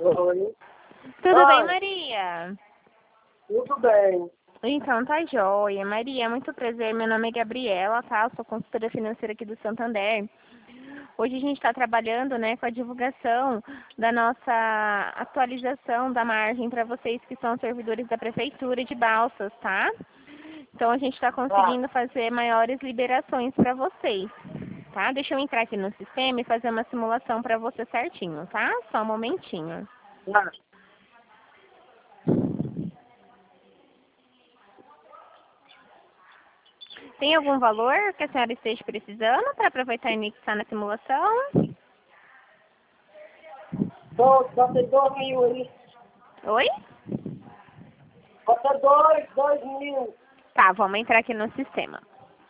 Oi. Tudo bem, Oi, Maria? tudo bem. Então, tá joia. Maria, muito prazer. Meu nome é Gabriela, tá? Eu sou consultora financeira aqui do Santander. Hoje a gente está trabalhando, né, com a divulgação da nossa atualização da margem para vocês que são servidores da Prefeitura de Balsas, tá? Então, a gente está Tá, conseguindo fazer maiores liberações para vocês, tá? Deixa eu entrar aqui no sistema e fazer uma simulação para você certinho, tá? Só um momentinho. tá. Tem algum valor que a senhora esteja precisando para aproveitar e anexar na simulação? Bota 2.000 aí. Oi? Bota 2.000. Tá, vamos entrar aqui no sistema.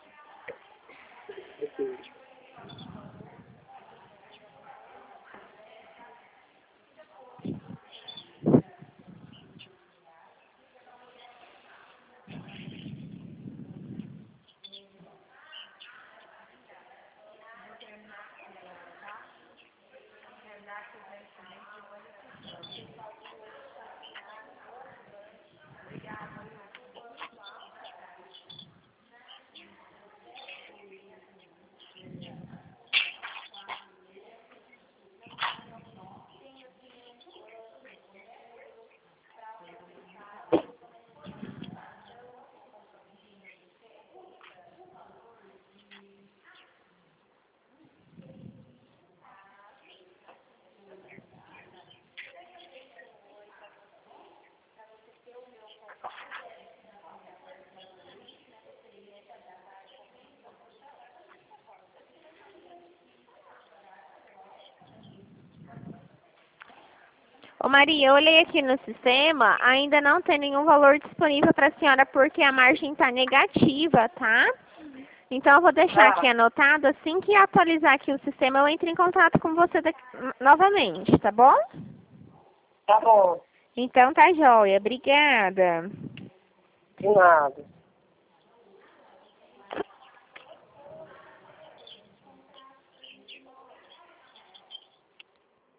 Ô Maria, eu olhei aqui no sistema, ainda não tem nenhum valor disponível para a senhora porque a margem está negativa, tá? Então eu vou deixar aqui Tá, anotado, assim que atualizar aqui o sistema, eu entro em contato com você novamente, tá bom? tá bom. Então tá joia, obrigada. De nada.